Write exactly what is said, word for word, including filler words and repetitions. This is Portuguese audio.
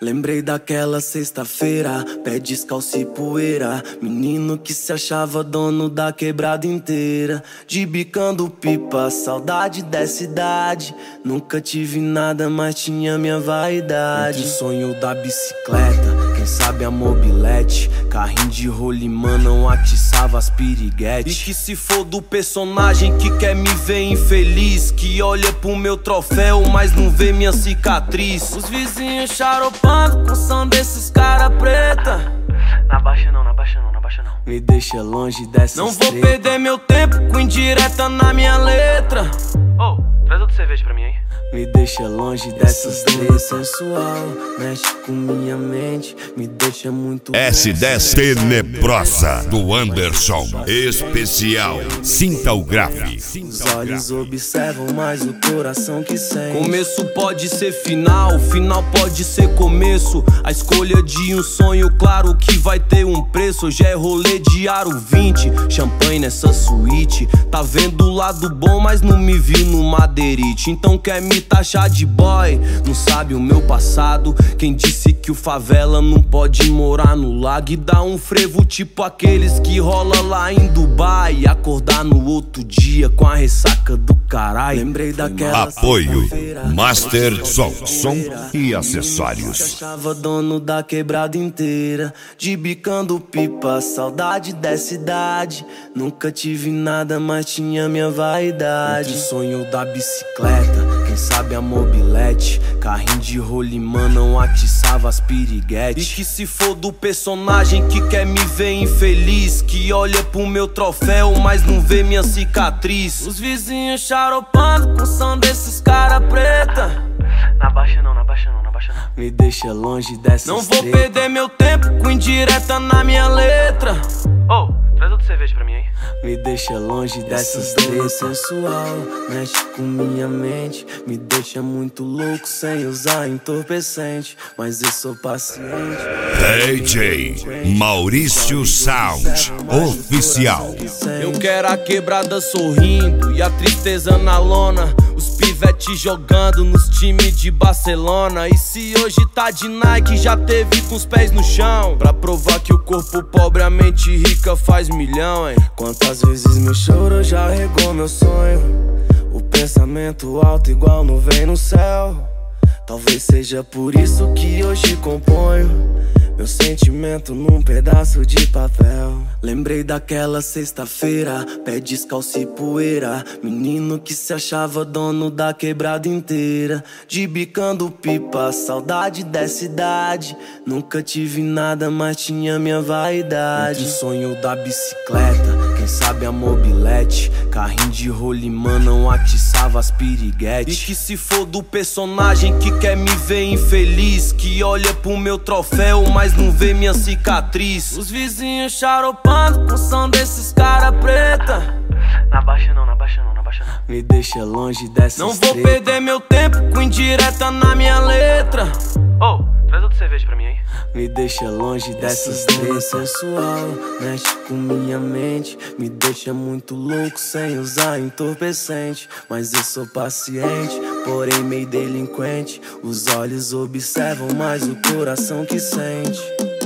Lembrei daquela sexta-feira, pé descalço e poeira. Menino que se achava dono da quebrada inteira. De bicando pipa, saudade dessa idade. Nunca tive nada, mas tinha minha vaidade. Entre o sonho da bicicleta, quem sabe a mobilete. Carrinho de rolimã não atiçava as piriguetes. E que se for do personagem que quer me ver infeliz, que olha pro meu troféu, mas não vê minha cicatriz. Os vizinhos charopando com som desses cara preta. Na baixa não, na baixa não, na baixa não. Me deixa longe dessas Não vou treta. perder meu tempo com indireta na minha letra. Oh, traz outra cerveja pra mim aí. Me deixa longe dessas três sensual, mexe com minha mente, me deixa muito S dez Tenebrosa do Anderson especial. Sinta o grave. Os olhos observam, mas o coração que sente. Começo pode ser final, final pode ser começo. A escolha de um sonho, claro que vai ter um preço. Hoje é rolê de aro vinte, champanhe nessa suíte. Tá vendo o lado bom, mas não me viu no madeirite. Então quer me taxar de boy, não sabe o meu passado. Quem disse que o favela não pode morar no lago e dar um frevo tipo aqueles que rola lá em Dubai, e acordar no outro dia com a ressaca do caralho. Lembrei daquela Apoio Master Som, som e acessórios. achava dono da quebrada inteira, de bicando pipa, saudade dessa idade. Nunca tive nada, mas tinha minha vaidade. Entre o sonho da bicicleta, quem sabe a mobilete. Carrinho de rolimã não atiçava as piriguetes. E que se for do personagem que quer me ver infeliz, que olha pro meu troféu, mas não vê minha cicatriz. Os vizinhos charopando com som desses cara preta. Na baixa não, na baixa não, na baixa não. Me deixa longe dessas Não vou treta. perder meu tempo com indireta na minha letra. Oh, traz outra cerveja pra mim aí. Me deixa longe dessas três sensual, mexe com minha mente, me deixa muito louco sem usar entorpecente. Mas eu sou paciente. D J Maurício Sound Oficial. Eu quero a quebrada sorrindo e a tristeza na lona. Os pivete jogando nos times de Barcelona. E se hoje tá de Nike, já teve com os pés no chão, pra provar que o corpo pobre, a mente rica faz milhão, hein? Quantas vezes meu choro já regou meu sonho. O pensamento alto igual nuvem no céu. Talvez seja por isso que hoje componho meu sentimento num pedaço de papel. Lembrei daquela sexta-feira, pé descalço e poeira. Menino que se achava dono da quebrada inteira, de bicando pipa, saudade dessa idade. Nunca tive nada, mas tinha minha vaidade. Entre o sonho da bicicleta, quem sabe a mobilete. Carrinho de rolimã não atiçava as piriguetes. E que se for do personagem que quer me ver infeliz, que olha pro meu troféu, mas não vê minha cicatriz. Os vizinhos charopando com som desses cara preta. Na baixa não, na baixa não, na baixa não. Me deixa longe dessas Não vou treta. perder meu tempo com indireta na minha letra. Oh, traz outra cerveja pra mim aí. Me deixa longe dessas três sensual, mexe com minha mente, me deixa muito louco sem usar entorpecente. Mas eu sou paciente, porém meio delinquente. Os olhos observam, mas o coração que sente.